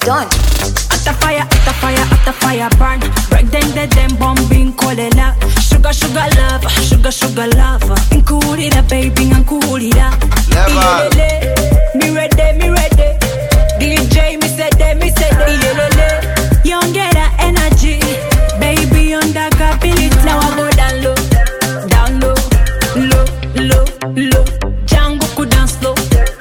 done. At the fire burn. Break them bombing, call it up. Sugar, sugar love. Cool it up, baby, and cool it up. Me ready. DJ, me said that. Young get that energy. Baby, on the ability. Now I go down low. Django could dance slow.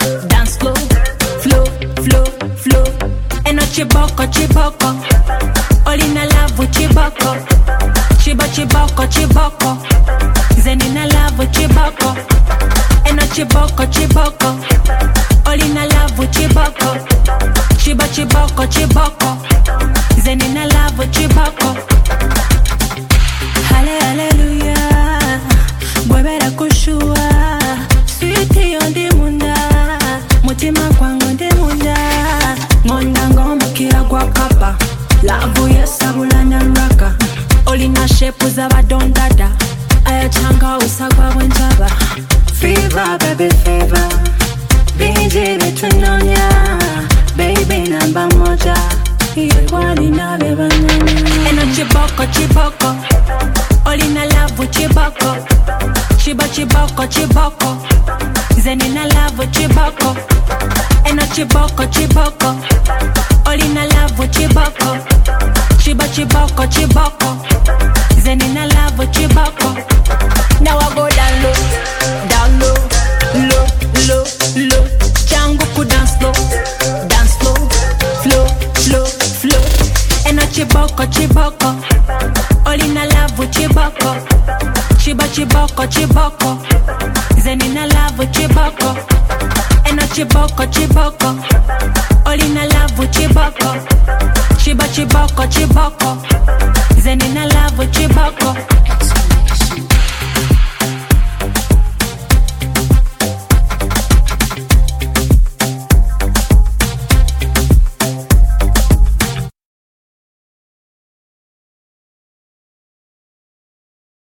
Flow. And a chiboko. All in a love with chiboko. Chiboko. Zen in a love with chiboko. And a chiboko. All in a love with chiboko. Chiboko. Zen in a love with chiboko. Hallelujah. Bwebera kushua. Sweetie on the munda. Mutima kwangu on the munda. Ngonda ngoma kira kwa kapa. Lavu ya sabula na raka. Olina shepu za badondada. Ayachanga usagwa wenjaba. Fever, baby fever. BJ betunonya. Baby namba moja. Yekwani na beba nanya. Eno chiboko. Olina lavu chiboko. Chiboko. Zenina lavu chiboko. Eno chiboko. Olina lavu chiboko. Chiboko. Zenina lavu chiboko. Now I go down low. Django could dance slow. Flow. And a chiboko. Olina lavu chiboko. Chiboko. Zenina lavu chiboko. And a chiboko.